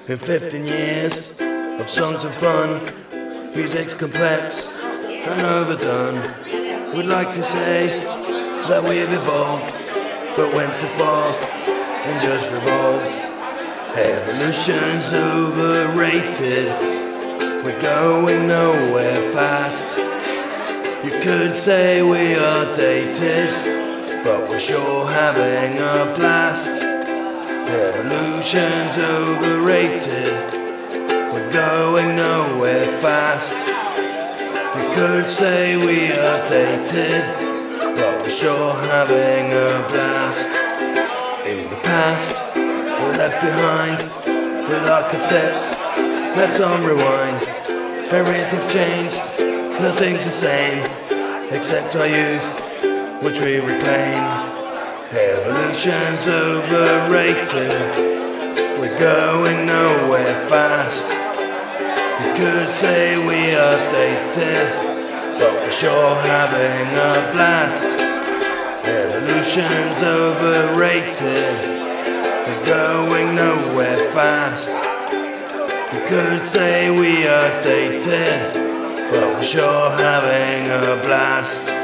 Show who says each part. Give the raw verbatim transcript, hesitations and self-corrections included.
Speaker 1: In fifteen years of songs and fun, music's complex and overdone. We'd like to say that we've evolved, but went too far and just revolved. Evolution's overrated, we're going nowhere fast. You could say we are dated, but we're sure having a blast. Evolution's overrated, we're going nowhere fast. You could say we are dated, but we're sure having a blast. In the past, we're left behind with our cassettes left on rewind. Everything's changed, nothing's the same, except our youth, which we reclaim. Evolution's overrated, we're going nowhere fast. You could say we are dated, but we're sure having a blast. Evolution's overrated, we're going nowhere fast. You could say we are dated, but we're sure having a blast.